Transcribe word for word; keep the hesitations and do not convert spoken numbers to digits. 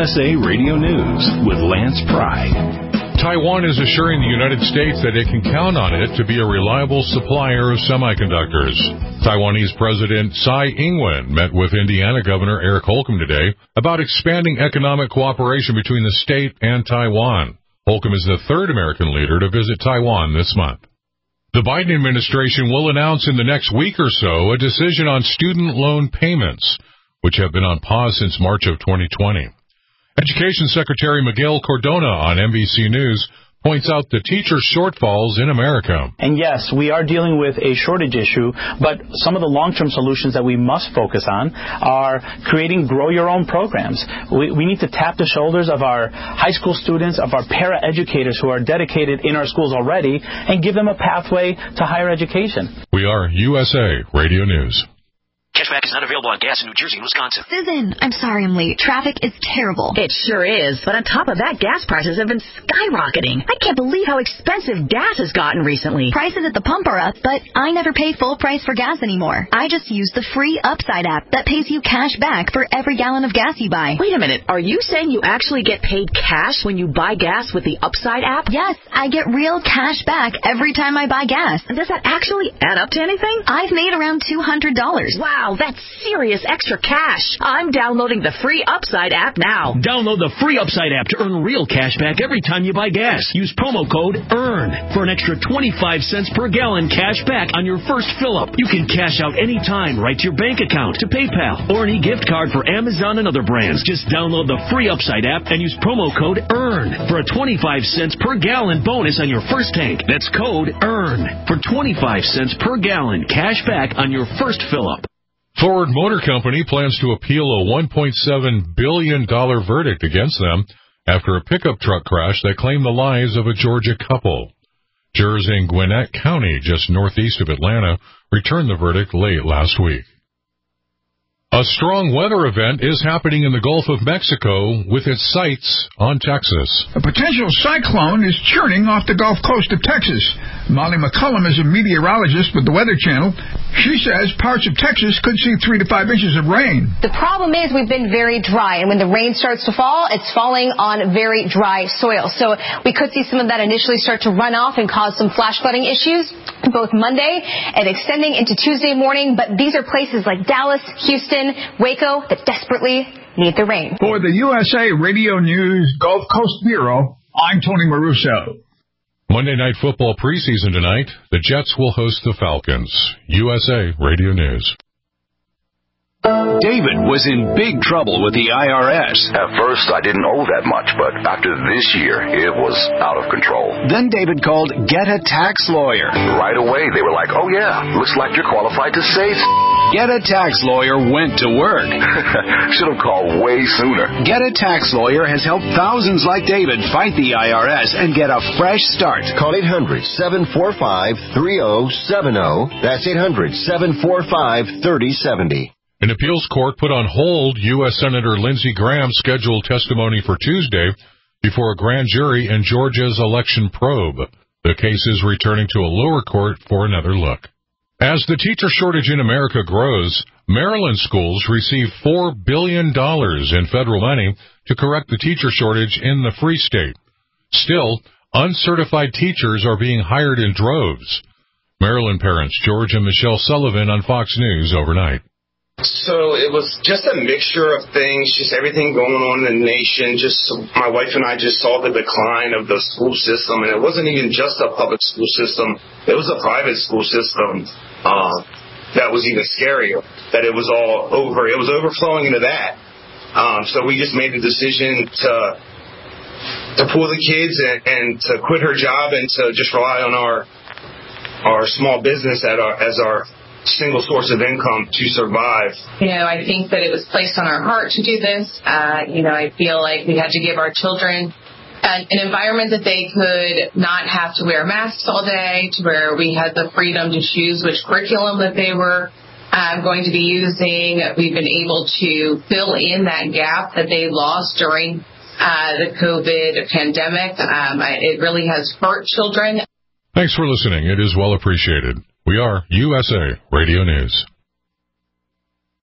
S A Radio News with Lance Pry. Taiwan is assuring the United States that it can count on it to be a reliable supplier of semiconductors. Taiwanese President Tsai Ing-wen met with Indiana Governor Eric Holcomb today about expanding economic cooperation between the state and Taiwan. Holcomb is the third American leader to visit Taiwan this month. The Biden administration will announce in the next week or so a decision on student loan payments, which have been on pause since March of twenty twenty. Education Secretary Miguel Cardona on N B C News points out the teacher shortfalls in America. And yes, we are dealing with a shortage issue, but some of the long-term solutions that we must focus on are creating grow-your-own programs. We, we need to tap the shoulders of our high school students, of our para-educators who are dedicated in our schools already, and give them a pathway to higher education. We are U S A Radio News. Cashback is not available on gas in New Jersey and Wisconsin. Susan, I'm sorry I'm late. Traffic is terrible. It sure is. But on top of that, gas prices have been skyrocketing. I can't believe how expensive gas has gotten recently. Prices at the pump are up, but I never pay full price for gas anymore. I just use the free Upside app that pays you cash back for every gallon of gas you buy. Wait a minute. Are you saying you actually get paid cash when you buy gas with the Upside app? Yes, I get real cash back every time I buy gas. Does that actually add up to anything? I've made around two hundred dollars. Wow, that's serious extra cash. I'm downloading the free Upside app now. Download the free Upside app to earn real cash back every time you buy gas. Use promo code EARN for an extra twenty-five cents per gallon cash back on your first fill-up. You can cash out anytime right to your bank account, to PayPal, or any gift card for Amazon and other brands. Just download the free Upside app and use promo code EARN for a twenty-five cents per gallon bonus on your first tank. That's code EARN for twenty-five cents per gallon cash back on your first fill-up. Ford Motor Company plans to appeal a one point seven billion dollars verdict against them after a pickup truck crash that claimed the lives of a Georgia couple. Jurors in Gwinnett County, just northeast of Atlanta, returned the verdict late last week. A strong weather event is happening in the Gulf of Mexico with its sights on Texas. A potential cyclone is churning off the Gulf Coast of Texas. Molly McCullum is a meteorologist with the Weather Channel. She says parts of Texas could see three to five inches of rain. The problem is we've been very dry, and when the rain starts to fall, it's falling on very dry soil. So we could see some of that initially start to run off and cause some flash flooding issues both Monday and extending into Tuesday morning. But these are places like Dallas, Houston, Waco that desperately need the rain. For the U S A Radio News Gulf Coast Bureau, I'm Tony Maruso. Monday Night Football preseason tonight. The Jets will host the Falcons. U S A Radio News. David was in big trouble with the I R S. At first, I didn't owe that much, but after this year, it was out of control. Then David called Get a Tax Lawyer. Right away, they were like, oh yeah, looks like you're qualified to save. Get a Tax Lawyer went to work. Should have called way sooner. Get a Tax Lawyer has helped thousands like David fight the I R S and get a fresh start. Call eight hundred, seven four five, three oh seven oh. That's eight hundred, seven four five, three oh seven oh. An appeals court put on hold U S Senator Lindsey Graham's scheduled testimony for Tuesday before a grand jury in Georgia's election probe. The case is returning to a lower court for another look. As the teacher shortage in America grows, Maryland schools receive four billion dollars in federal money to correct the teacher shortage in the Free State. Still, uncertified teachers are being hired in droves. Maryland parents George and Michelle Sullivan on Fox News overnight. So it was just a mixture of things, just everything going on in the nation. Just my wife and I just saw the decline of the school system, and it wasn't even just a public school system. It was a private school system uh, that was even scarier, that it was all over. It was overflowing into that. Um, so we just made the decision to to pull the kids and, and to quit her job and to just rely on our our small business at our, as our single source of income to survive. You know, I think that it was placed on our heart to do this. Uh, you know, I feel like we had to give our children an, an environment that they could not have to wear masks all day, to where we had the freedom to choose which curriculum that they were um, going to be using. We've been able to fill in that gap that they lost during uh, the COVID pandemic. Um, I, it really has hurt children. Thanks for listening. It is well appreciated. We are U S A Radio News.